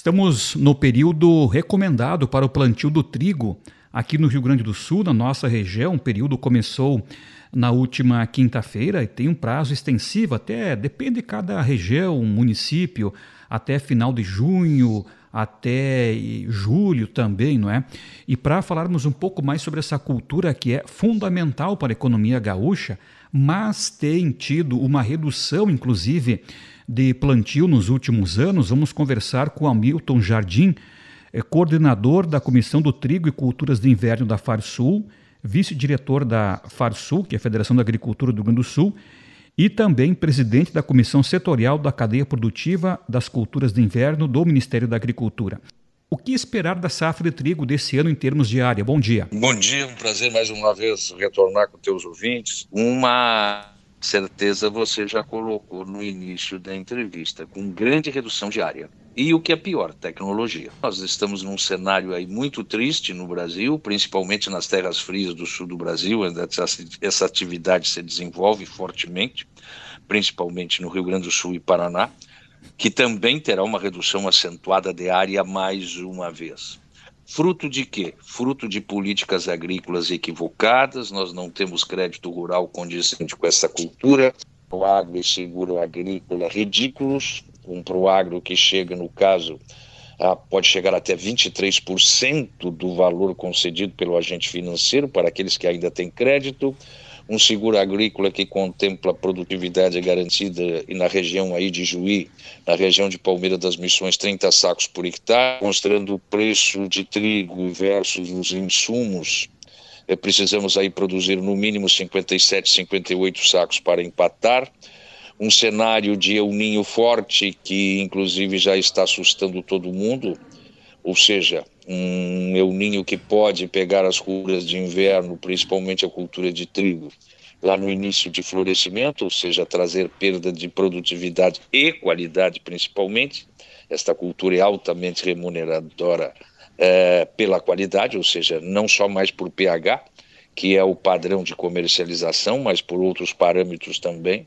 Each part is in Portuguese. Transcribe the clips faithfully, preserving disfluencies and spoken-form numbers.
Estamos no período recomendado para o plantio do trigo aqui no Rio Grande do Sul, na nossa região. O período começou na última quinta-feira e tem um prazo extensivo, até depende de cada região, município, até final de junho, até julho também, não é? E para falarmos um pouco mais sobre essa cultura que é fundamental para a economia gaúcha, mas tem tido uma redução, inclusive, de plantio nos últimos anos, vamos conversar com Hamilton Jardim, coordenador da Comissão do Trigo e Culturas de Inverno da Farsul, vice-diretor da Farsul, que é a Federação da Agricultura do Rio Grande do Sul, e também presidente da Comissão Setorial da Cadeia Produtiva das Culturas de Inverno do Ministério da Agricultura. O que esperar da safra de trigo desse ano em termos de área? Bom dia. Bom dia, um prazer mais uma vez retornar com teus ouvintes. Uma certeza você já colocou no início da entrevista, com grande redução de área. E o que é pior, tecnologia. Nós estamos num cenário aí muito triste no Brasil, principalmente nas terras frias do sul do Brasil, onde essa atividade se desenvolve fortemente, principalmente no Rio Grande do Sul e Paraná, que também terá uma redução acentuada de área mais uma vez. Fruto de quê? Fruto de políticas agrícolas equivocadas, nós não temos crédito rural condizente com essa cultura, Proagro e seguro agrícola ridículos, um Proagro que chega, no caso, a, pode chegar até vinte e três por cento do valor concedido pelo agente financeiro para aqueles que ainda têm crédito, um seguro agrícola que contempla produtividade garantida e na região aí de Juí, na região de Palmeira das Missões, trinta sacos por hectare, mostrando o preço de trigo versus os insumos. É, precisamos aí produzir no mínimo cinquenta e sete, cinquenta e oito sacos para empatar. Um cenário de El Niño forte que inclusive já está assustando todo mundo, ou seja, um El Niño que pode pegar as culturas de inverno, principalmente a cultura de trigo, lá no início de florescimento, ou seja, trazer perda de produtividade e qualidade principalmente. Esta cultura é altamente remuneradora é, pela qualidade, ou seja, não só mais por pH, que é o padrão de comercialização, mas por outros parâmetros também.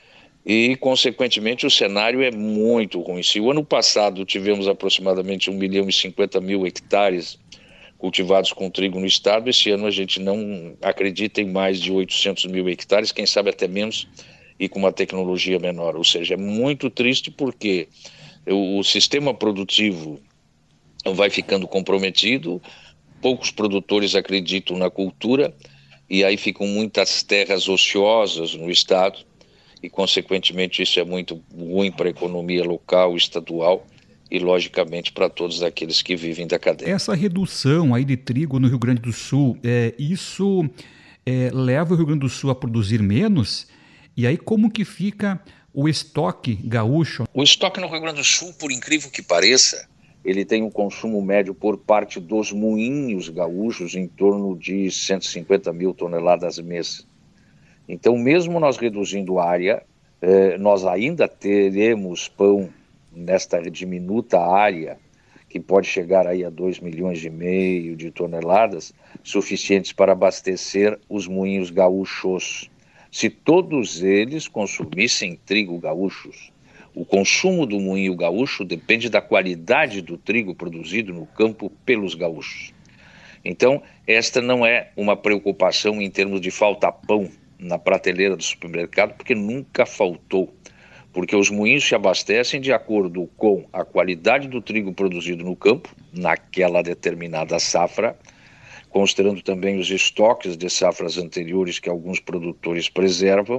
E, consequentemente, o cenário é muito ruim. Se o ano passado tivemos aproximadamente um milhão e cinquenta mil hectares cultivados com trigo no estado, esse ano a gente não acredita em mais de oitocentos mil hectares, quem sabe até menos, e com uma tecnologia menor. Ou seja, é muito triste porque o, o sistema produtivo vai ficando comprometido, poucos produtores acreditam na cultura, e aí ficam muitas terras ociosas no estado, e, consequentemente, isso é muito ruim para a economia local, estadual e, logicamente, para todos aqueles que vivem da cadeia. Essa redução aí de trigo no Rio Grande do Sul, é, isso é, leva o Rio Grande do Sul a produzir menos? E aí como que fica o estoque gaúcho? O estoque no Rio Grande do Sul, por incrível que pareça, ele tem um consumo médio por parte dos moinhos gaúchos em torno de cento e cinquenta mil toneladas mês. Então, mesmo nós reduzindo a área, eh, nós ainda teremos pão nesta diminuta área, que pode chegar aí a dois milhões e meio de toneladas, suficientes para abastecer os moinhos gaúchos. Se todos eles consumissem trigo gaúchos, o consumo do moinho gaúcho depende da qualidade do trigo produzido no campo pelos gaúchos. Então, esta não é uma preocupação em termos de falta pão na prateleira do supermercado, porque nunca faltou, porque os moinhos se abastecem de acordo com a qualidade do trigo produzido no campo, naquela determinada safra, considerando também os estoques de safras anteriores que alguns produtores preservam,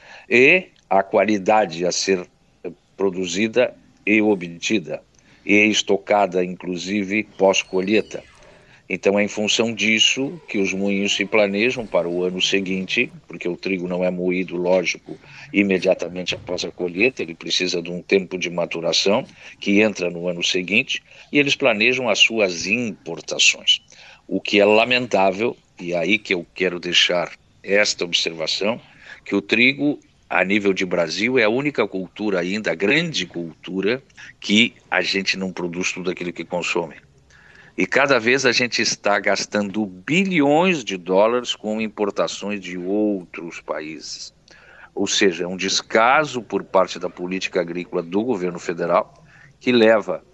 e a qualidade a ser produzida e obtida, e estocada, inclusive, pós-colheita. Então é em função disso que os moinhos se planejam para o ano seguinte, porque o trigo não é moído, lógico, imediatamente após a colheita, ele precisa de um tempo de maturação que entra no ano seguinte, e eles planejam as suas importações. O que é lamentável, e é aí que eu quero deixar esta observação, que o trigo, a nível de Brasil, é a única cultura ainda, a grande cultura, que a gente não produz tudo aquilo que consome. E cada vez a gente está gastando bilhões de dólares com importações de outros países. Ou seja, é um descaso por parte da política agrícola do governo federal que leva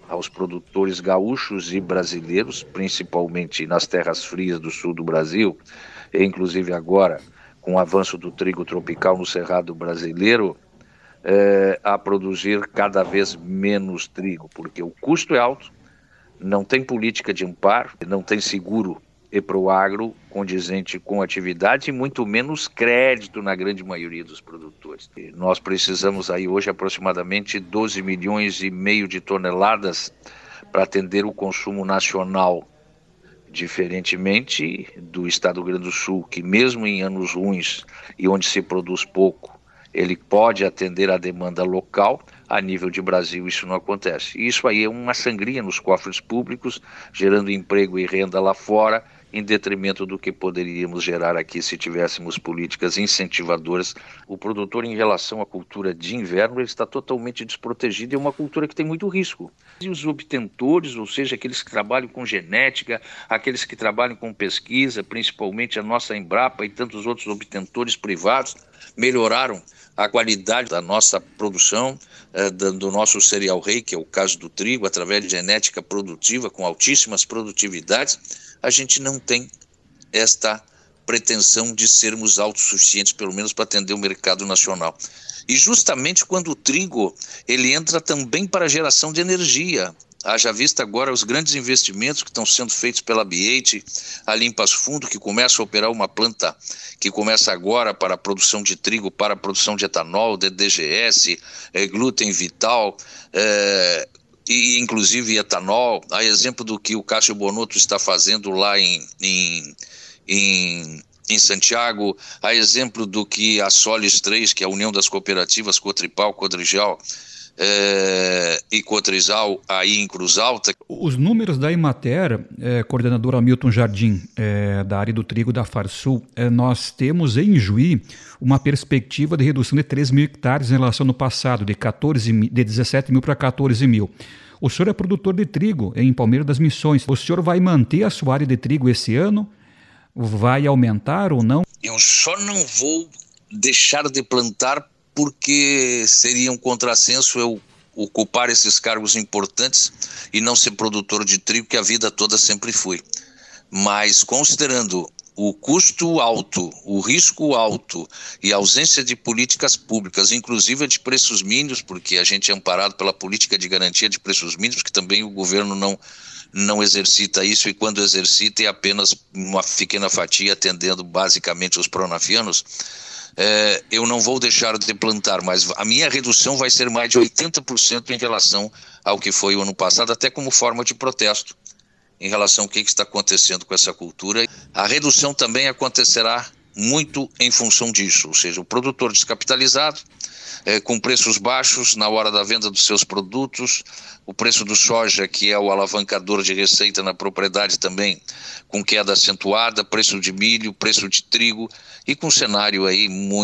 aos produtores gaúchos e brasileiros, principalmente nas terras frias do sul do Brasil, e inclusive agora com o avanço do trigo tropical no cerrado brasileiro, é, a produzir cada vez menos trigo, porque o custo é alto, não tem política de amparo, não tem seguro e para o agro condizente com a atividade e muito menos crédito na grande maioria dos produtores. E nós precisamos aí hoje aproximadamente doze milhões e meio de toneladas para atender o consumo nacional, diferentemente do estado do Rio Grande do Sul, que mesmo em anos ruins e onde se produz pouco, ele pode atender a demanda local. A nível de Brasil isso não acontece. E isso aí é uma sangria nos cofres públicos, gerando emprego e renda lá fora, em detrimento do que poderíamos gerar aqui se tivéssemos políticas incentivadoras. O produtor, em relação à cultura de inverno, ele está totalmente desprotegido, é uma cultura que tem muito risco. E os obtentores, ou seja, aqueles que trabalham com genética, aqueles que trabalham com pesquisa, principalmente a nossa Embrapa e tantos outros obtentores privados, melhoraram a qualidade da nossa produção, eh, do nosso cereal rei, que é o caso do trigo, através de genética produtiva, com altíssimas produtividades. A gente não tem esta pretensão de sermos autossuficientes, pelo menos para atender o mercado nacional. E justamente quando o trigo, ele entra também para a geração de energia. Haja vista agora os grandes investimentos que estão sendo feitos pela B oito, ali em Passo Fundo, que começa a operar uma planta que começa agora para a produção de trigo, para a produção de etanol, de D G S, é, glúten vital, é, e inclusive etanol, a exemplo do que o Cássio Bonotto está fazendo lá em, em, em, em Santiago, a exemplo do que a Solis três, que é a União das Cooperativas Cotripal, Codrijal, É, e Cotrizal aí em Cruz Alta. Os números da Emater, é, coordenador Hamilton Jardim, é, da área do trigo da Farsul, é, nós temos em Juí uma perspectiva de redução de três mil hectares em relação ao passado, de, quatorze, de dezessete mil para quatorze mil. O senhor é produtor de trigo em Palmeiras das Missões. O senhor vai manter a sua área de trigo esse ano? Vai aumentar ou não? Eu só não vou deixar de plantar porque seria um contrassenso eu ocupar esses cargos importantes e não ser produtor de trigo, que a vida toda sempre fui. Mas considerando o custo alto, o risco alto e a ausência de políticas públicas, inclusive de preços mínimos, porque a gente é amparado pela política de garantia de preços mínimos, que também o governo não, não exercita isso, e quando exercita é apenas uma pequena fatia atendendo basicamente os pronafianos. É, eu não vou deixar de plantar, mas a minha redução vai ser mais de oitenta por cento em relação ao que foi o ano passado, até como forma de protesto em relação ao que, que está acontecendo com essa cultura. A redução também acontecerá muito em função disso, ou seja, o produtor descapitalizado, é, com preços baixos na hora da venda dos seus produtos, o preço do soja, que é o alavancador de receita na propriedade também, com queda acentuada, preço de milho, preço de trigo, e com um cenário aí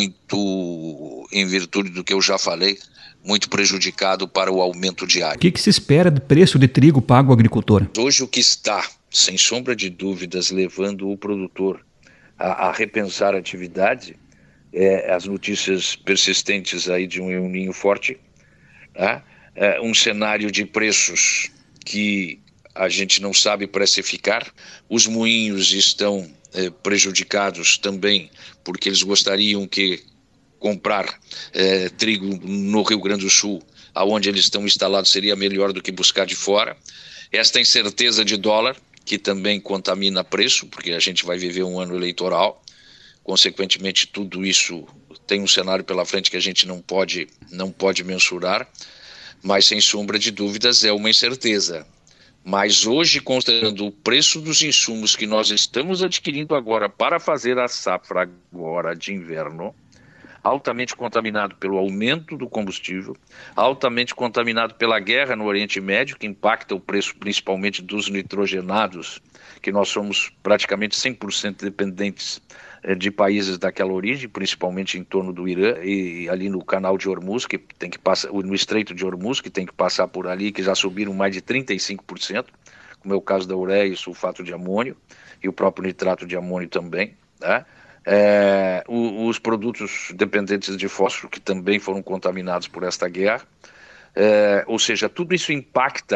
muito, em virtude do que eu já falei, muito prejudicado para o aumento diário. O que, que se espera de preço de trigo pago ao agricultor? Hoje o que está, sem sombra de dúvidas, levando o produtor a, a repensar a atividade, é, as notícias persistentes aí de um El Niño forte, tá? É, um cenário de preços que a gente não sabe precificar, os moinhos estão é, prejudicados também, porque eles gostariam que comprar é, trigo no Rio Grande do Sul, aonde eles estão instalados, seria melhor do que buscar de fora. Esta incerteza de dólar, que também contamina preço, porque a gente vai viver um ano eleitoral, consequentemente tudo isso tem um cenário pela frente que a gente não pode, não pode mensurar, mas sem sombra de dúvidas é uma incerteza. Mas hoje, considerando o preço dos insumos que nós estamos adquirindo agora para fazer a safra agora de inverno, altamente contaminado pelo aumento do combustível, altamente contaminado pela guerra no Oriente Médio, que impacta o preço principalmente dos nitrogenados, que nós somos praticamente cem por cento dependentes de países daquela origem, principalmente em torno do Irã e ali no canal de Hormuz, que tem que passar, no Estreito de Hormuz, que tem que passar por ali, que já subiram mais de trinta e cinco por cento, como é o caso da ureia e sulfato de amônio, e o próprio nitrato de amônio também, tá? É, os produtos dependentes de fósforo, que também foram contaminados por esta guerra, é, ou seja, tudo isso impacta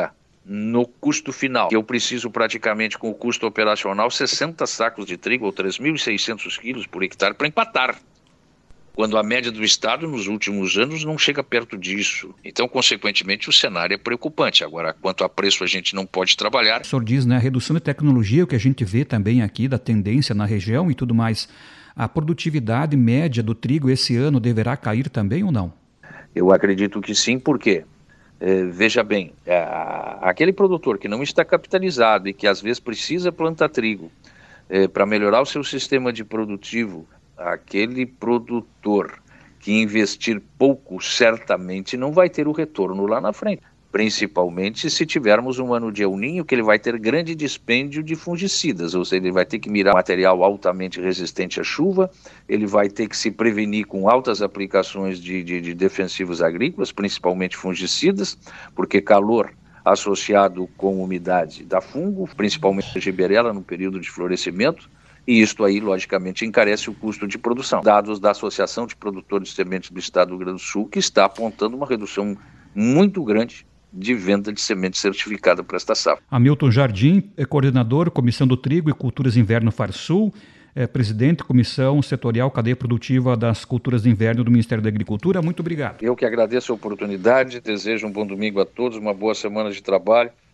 no custo final. Eu preciso praticamente, com o custo operacional, sessenta sacos de trigo ou três mil e seiscentos quilos por hectare para empatar, quando a média do estado nos últimos anos não chega perto disso. Então, consequentemente, o cenário é preocupante. Agora, quanto a preço, a gente não pode trabalhar. O senhor diz, né, a redução de tecnologia, o que a gente vê também aqui da tendência na região e tudo mais. A produtividade média do trigo esse ano deverá cair também ou não? Eu acredito que sim, porque, eh, veja bem, é, aquele produtor que não está capitalizado e que às vezes precisa plantar trigo eh, para melhorar o seu sistema de produtivo, aquele produtor que investir pouco certamente não vai ter o retorno lá na frente. Principalmente se tivermos um ano de El Niño, que ele vai ter grande dispêndio de fungicidas, ou seja, ele vai ter que mirar material altamente resistente à chuva, ele vai ter que se prevenir com altas aplicações de, de, de defensivos agrícolas, principalmente fungicidas, porque calor associado com umidade dá fungo, principalmente a giberela no período de florescimento, e isto aí, logicamente, encarece o custo de produção. Dados da Associação de Produtores de Sementes do Estado do Rio Grande do Sul, que está apontando uma redução muito grande de venda de semente certificada para esta safra. Hamilton Jardim é coordenador, Comissão do Trigo e Culturas de Inverno Farsul, é presidente, Comissão Setorial Cadeia Produtiva das Culturas de Inverno do Ministério da Agricultura. Muito obrigado. Eu que agradeço a oportunidade, desejo um bom domingo a todos, uma boa semana de trabalho